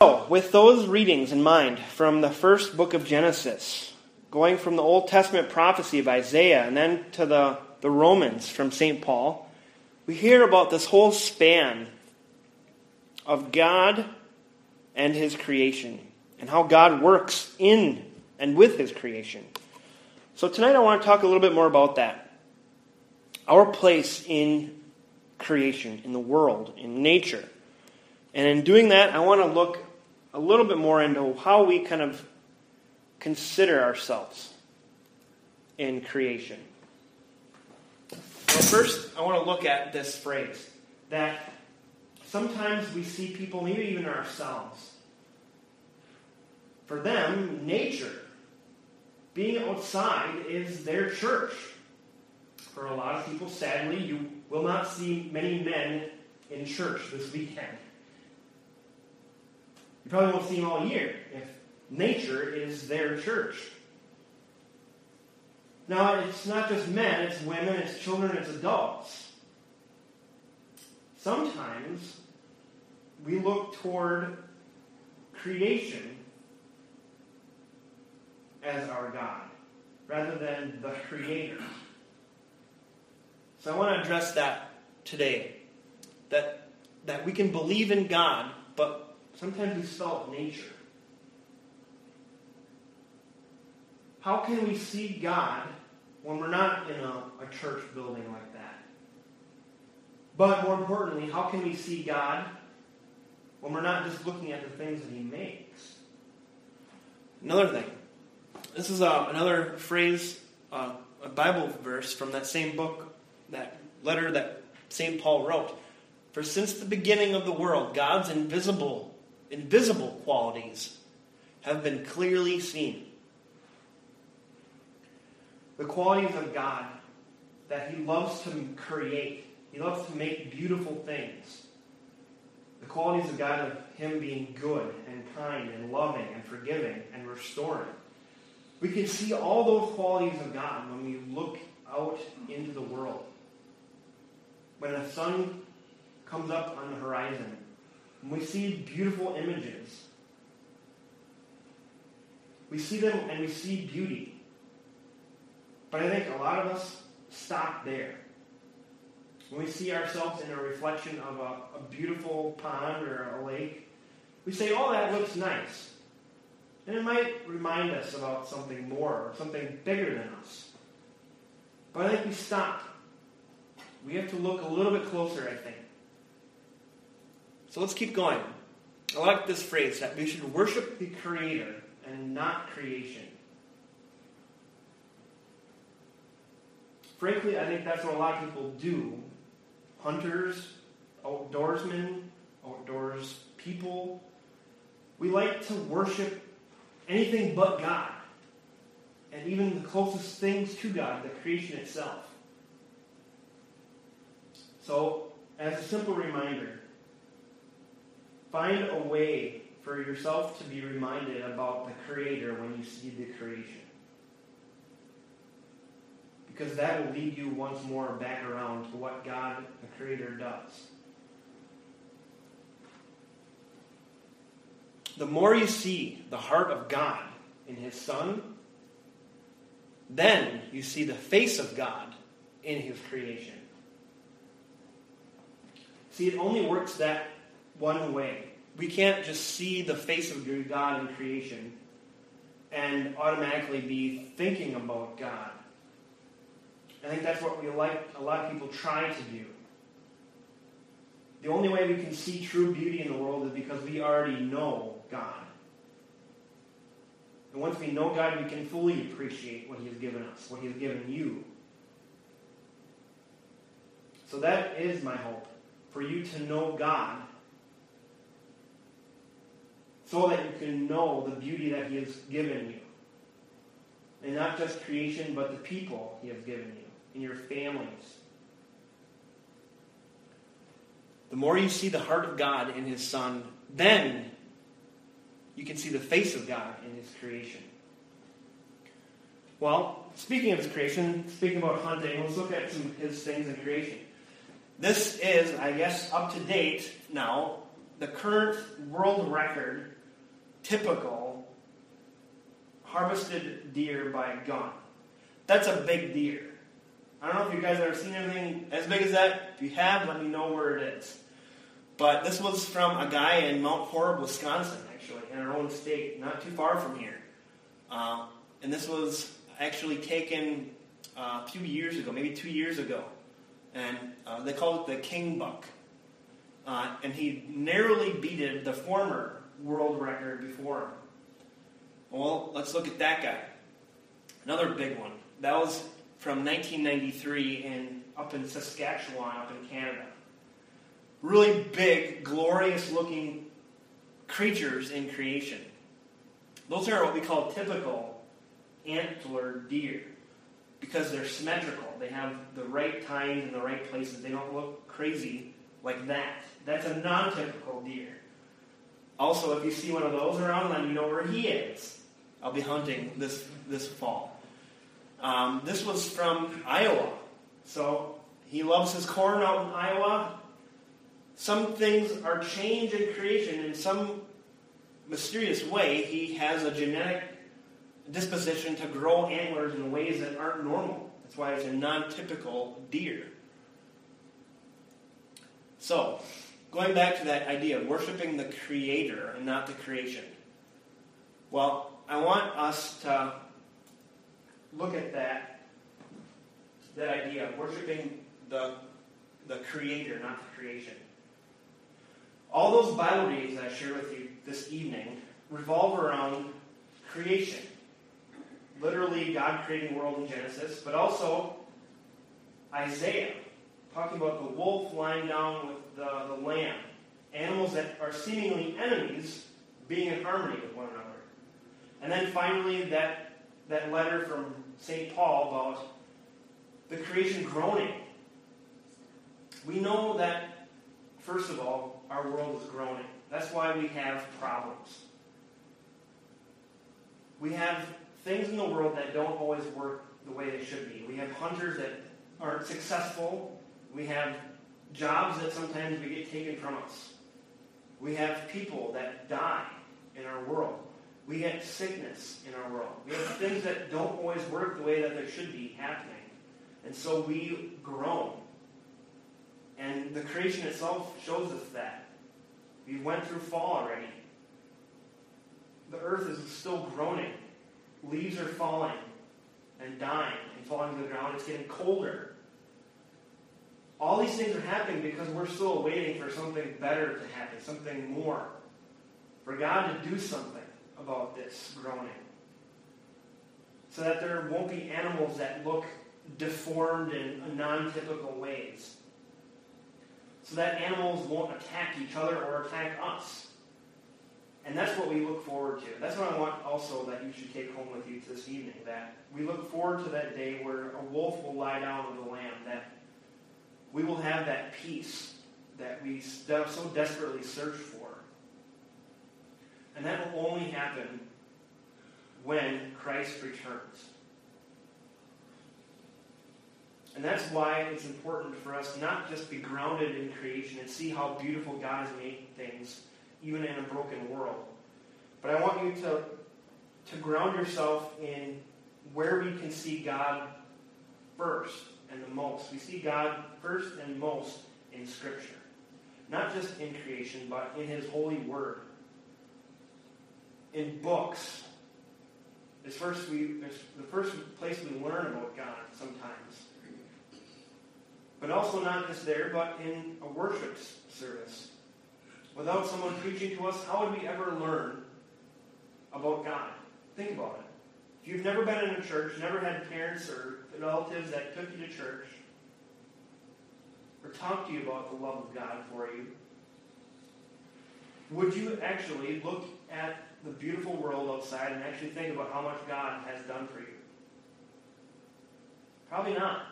So, with those readings in mind from the first book of Genesis, going from the Old Testament prophecy of Isaiah and then to the Romans from St. Paul, we hear about this whole span of God and His creation and how God works in and with His creation. So tonight I want to talk a little bit more about that. Our place in creation, in the world, in nature. And in doing that, I want to look a little bit more into how we kind of consider ourselves in creation. Well, first, I want to look at this phrase, that sometimes we see people, maybe even ourselves, for them, nature, being outside is their church. For a lot of people, sadly, you will not see many men in church this weekend. You probably won't see them all year if nature is their church. Now, it's not just men, it's women, it's children, it's adults. Sometimes we look toward creation as our God, rather than the Creator. So I want to address that today. That we can believe in God, but sometimes we spell it nature. How can we see God when we're not in a church building like that? But more importantly, how can we see God when we're not just looking at the things that He makes? Another thing. This is another phrase, a Bible verse from that same book, that letter that St. Paul wrote. For since the beginning of the world, God's invisible qualities have been clearly seen. The qualities of God, that He loves to create. He loves to make beautiful things. The qualities of God of Him being good and kind and loving and forgiving and restoring. We can see all those qualities of God when we look out into the world. When the sun comes up on the horizon, when we see beautiful images, we see them and we see beauty. But I think a lot of us stop there. When we see ourselves in a reflection of a beautiful pond or a lake, we say, oh, that looks nice. And it might remind us about something more or something bigger than us. But I think we stop. We have to look a little bit closer, I think. So let's keep going. I like this phrase, that we should worship the Creator and not creation. Frankly, I think that's what a lot of people do. Hunters, outdoorsmen, outdoors people. We like to worship anything but God. And even the closest things to God, the creation itself. So, as a simple reminder, find a way for yourself to be reminded about the Creator when you see the creation. Because that will lead you once more back around to what God, the Creator, does. The more you see the heart of God in His Son, then you see the face of God in His creation. See, it only works that one way. We can't just see the face of God in creation and automatically be thinking about God. I think that's what a lot of people try to do. The only way we can see true beauty in the world is because we already know God. And once we know God, we can fully appreciate what He has given us, what He has given you. So that is my hope, for you to know God, so that you can know the beauty that He has given you. And not just creation, but the people He has given you, in your families. The more you see the heart of God in His Son, then you can see the face of God in His creation. Well, speaking of His creation, speaking about hunting, let's look at some of His things in creation. This is, I guess, up to date now, the current world record typical harvested deer by gun. That's a big deer. I don't know if you guys have ever seen anything as big as that. If you have, let me know where it is. But this was from a guy in Mount Horeb, Wisconsin, actually, in our own state, not too far from here. And this was actually taken a few years ago, maybe 2 years ago. And they called it the king buck. And he narrowly beated the former world record before him. Well, let's look at that guy. Another big one. That was from 1993 up in Saskatchewan, up in Canada. Really big, glorious-looking creatures in creation. Those are what we call typical antler deer because they're symmetrical. They have the right tines in the right places. They don't look crazy like that. That's a non-typical deer. Also, if you see one of those around, then you know where he is. I'll be hunting this fall. This was from Iowa. So he loves his corn out in Iowa. Some things are changed in creation in some mysterious way. He has a genetic disposition to grow antlers in ways that aren't normal. That's why it's a non-typical deer. So, going back to that idea of worshiping the Creator and not the creation. Well, I want us to look at that idea of worshiping the Creator, not the creation. All those Bible readings I shared with you this evening revolve around creation. Literally, God creating the world in Genesis, but also Isaiah, talking about the wolf lying down with the lamb. Animals that are seemingly enemies being in harmony with one another. And then finally, that letter from St. Paul about the creation groaning. We know that, first of all, our world is groaning. That's why we have problems. We have things in the world that don't always work the way they should be. We have hunters that aren't successful. We have jobs that sometimes we get taken from us. We have people that die in our world. We get sickness in our world. We have things that don't always work the way that they should be happening. And so we groan. And the creation itself shows us that. We went through fall already. The earth is still groaning. Leaves are falling and dying and falling to the ground. It's getting colder. All these things are happening because we're still waiting for something better to happen, something more. For God to do something about this groaning. So that there won't be animals that look deformed in non-typical ways. So that animals won't attack each other or attack us. And that's what we look forward to. That's what I want also that you should take home with you this evening. That we look forward to that day where a wolf will lie down with a lamb. That we will have that peace that we so desperately search for. And that will only happen when Christ returns. And that's why it's important for us not just be grounded in creation and see how beautiful God has made things, even in a broken world. But I want you to ground yourself in where we can see God first and the most. We see God first and most in Scripture. Not just in creation, but in His holy word. In books. It's the first place we learn about God sometimes. But also not just there, but in a worship service. Without someone preaching to us, how would we ever learn about God? Think about it. If you've never been in a church, never had parents or relatives that took you to church, or talked to you about the love of God for you, would you actually look at the beautiful world outside and actually think about how much God has done for you? Probably not.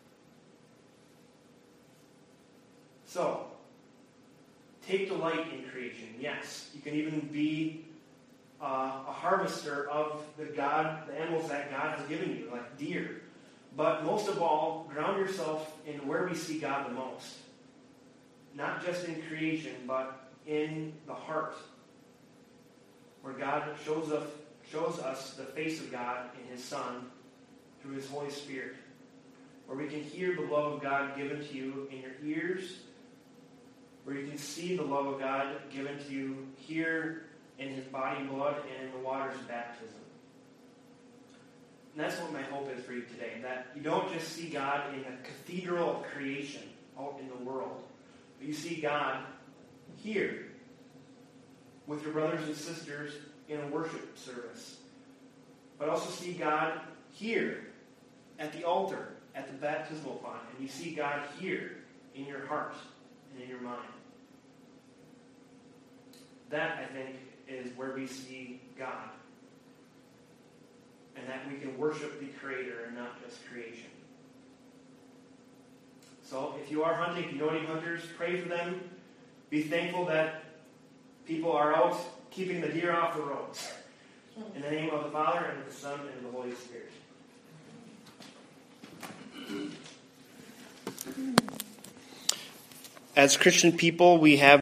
So, take delight in creation. Yes, you can even be a harvester of the animals that God has given you, like deer. But most of all, ground yourself in where we see God the most. Not just in creation, but in the heart. where God shows us the face of God in His Son through His Holy Spirit, where we can hear the love of God given to you in your ears, where you can see the love of God given to you here in His body and blood and in the waters of baptism. And that's what my hope is for you today, that you don't just see God in a cathedral of creation out in the world, but you see God here with your brothers and sisters in a worship service, but also see God here at the altar, at the baptismal font, and you see God here in your heart and in your mind. That, I think, is where we see God, and that we can worship the Creator and not just creation. So if you are hunting, if you know any hunters, pray for them. Be thankful that people are out keeping the deer off the roads. In the name of the Father, and of the Son, and of the Holy Spirit. As Christian people, we have